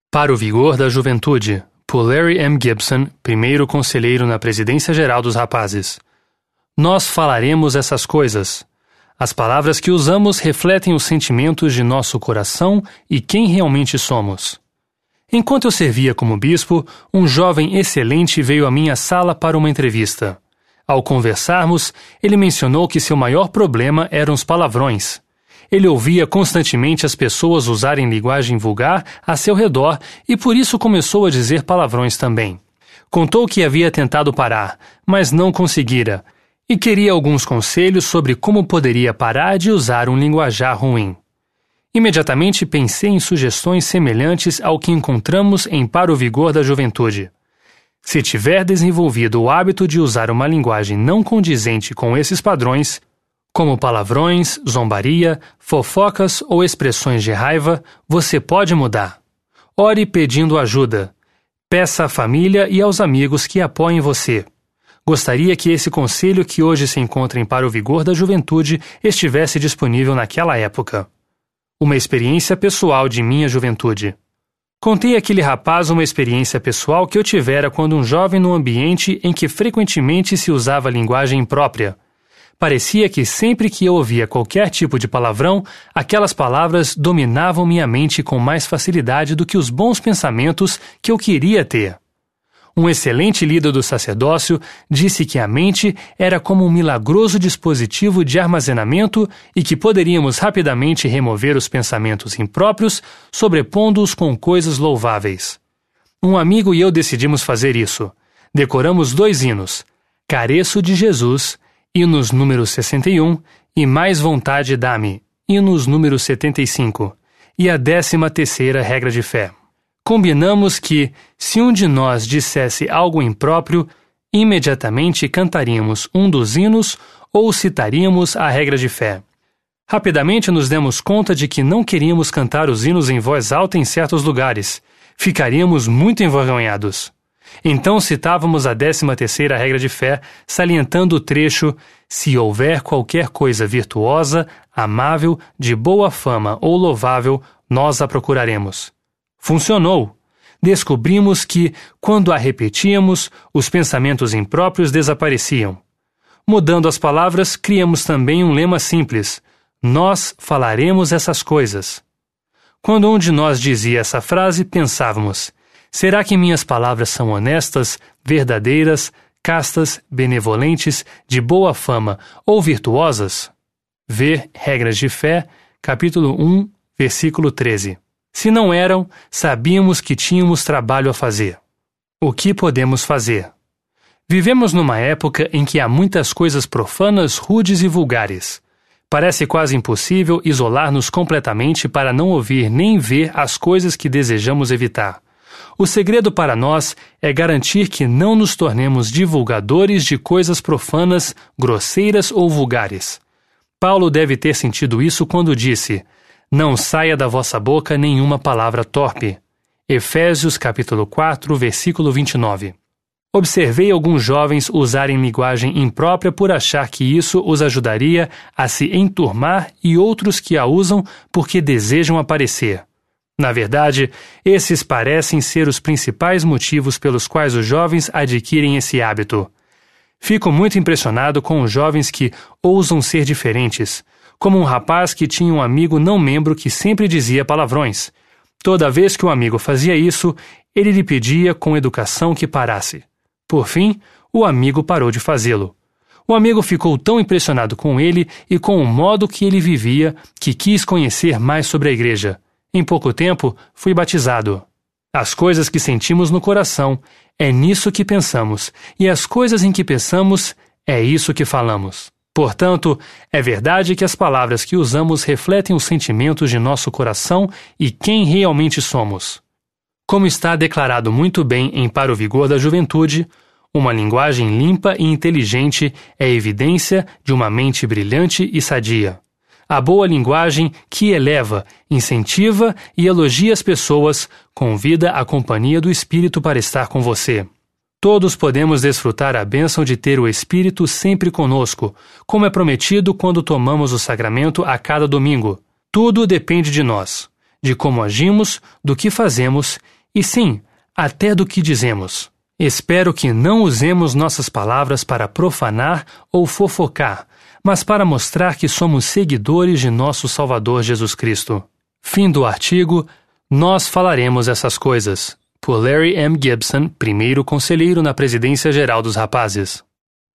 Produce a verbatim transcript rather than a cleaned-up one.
Para o Vigor da Juventude, por Larry M. Gibson, primeiro conselheiro na Presidência Geral dos Rapazes. Nós falaremos essas coisas. As palavras que usamos refletem os sentimentos de nosso coração e quem realmente somos. Enquanto eu servia como bispo, um jovem excelente veio à minha sala para uma entrevista. Ao conversarmos, ele mencionou que seu maior problema eram os palavrões. Ele ouvia constantemente as pessoas usarem linguagem vulgar a seu redor e por isso começou a dizer palavrões também. Contou que havia tentado parar, mas não conseguira, e queria alguns conselhos sobre como poderia parar de usar um linguajar ruim. Imediatamente pensei em sugestões semelhantes ao que encontramos em Para o Vigor da Juventude. Se tiver desenvolvido o hábito de usar uma linguagem não condizente com esses padrões, como palavrões, zombaria, fofocas ou expressões de raiva, você pode mudar. Ore pedindo ajuda. Peça à família e aos amigos que apoiem você. Gostaria que esse conselho que hoje se encontra em Para o Vigor da Juventude estivesse disponível naquela época. Uma experiência pessoal de minha juventude. Contei àquele rapaz uma experiência pessoal que eu tivera quando um jovem num ambiente em que frequentemente se usava linguagem imprópria. Parecia que sempre que eu ouvia qualquer tipo de palavrão, aquelas palavras dominavam minha mente com mais facilidade do que os bons pensamentos que eu queria ter. Um excelente líder do sacerdócio disse que a mente era como um milagroso dispositivo de armazenamento e que poderíamos rapidamente remover os pensamentos impróprios, sobrepondo-os com coisas louváveis. Um amigo e eu decidimos fazer isso. Decoramos dois hinos, Careço de Jesus, hinos número sessenta e um, e Mais Vontade Dá-me, hinos número setenta e cinco, e a décima terceira regra de fé. Combinamos que, se um de nós dissesse algo impróprio, imediatamente cantaríamos um dos hinos ou citaríamos a regra de fé. Rapidamente nos demos conta de que não queríamos cantar os hinos em voz alta em certos lugares. Ficaríamos muito envergonhados. Então citávamos a décima terceira regra de fé, salientando o trecho: se houver qualquer coisa virtuosa, amável, de boa fama ou louvável, nós a procuraremos. Funcionou. Descobrimos que, quando a repetíamos, os pensamentos impróprios desapareciam. Mudando as palavras, criamos também um lema simples: nós falaremos essas coisas. Quando um de nós dizia essa frase, pensávamos: será que minhas palavras são honestas, verdadeiras, castas, benevolentes, de boa fama ou virtuosas? Vê Regras de Fé, capítulo um, versículo treze. Se não eram, sabíamos que tínhamos trabalho a fazer. O que podemos fazer? Vivemos numa época em que há muitas coisas profanas, rudes e vulgares. Parece quase impossível isolar-nos completamente para não ouvir nem ver as coisas que desejamos evitar. O segredo para nós é garantir que não nos tornemos divulgadores de coisas profanas, grosseiras ou vulgares. Paulo deve ter sentido isso quando disse: não saia da vossa boca nenhuma palavra torpe. Efésios capítulo quatro, versículo vinte e nove. Observei alguns jovens usarem linguagem imprópria por achar que isso os ajudaria a se enturmar e outros que a usam porque desejam aparecer. Na verdade, esses parecem ser os principais motivos pelos quais os jovens adquirem esse hábito. Fico muito impressionado com os jovens que ousam ser diferentes, como um rapaz que tinha um amigo não membro que sempre dizia palavrões. Toda vez que o amigo fazia isso, ele lhe pedia com educação que parasse. Por fim, o amigo parou de fazê-lo. O amigo ficou tão impressionado com ele e com o modo que ele vivia que quis conhecer mais sobre a igreja. Em pouco tempo, fui batizado. As coisas que sentimos no coração, é nisso que pensamos, e as coisas em que pensamos, é isso que falamos. Portanto, é verdade que as palavras que usamos refletem os sentimentos de nosso coração e quem realmente somos. Como está declarado muito bem em Para o Vigor da Juventude, uma linguagem limpa e inteligente é evidência de uma mente brilhante e sadia. A boa linguagem que eleva, incentiva e elogia as pessoas, convida a companhia do Espírito para estar com você. Todos podemos desfrutar a bênção de ter o Espírito sempre conosco, como é prometido quando tomamos o sacramento a cada domingo. Tudo depende de nós, de como agimos, do que fazemos E sim, até do que dizemos. Espero que não usemos nossas palavras para profanar ou fofocar, mas para mostrar que somos seguidores de nosso Salvador Jesus Cristo. Fim do artigo. Nós falaremos essas coisas, por Larry M. Gibson, primeiro conselheiro na Presidência Geral dos Rapazes.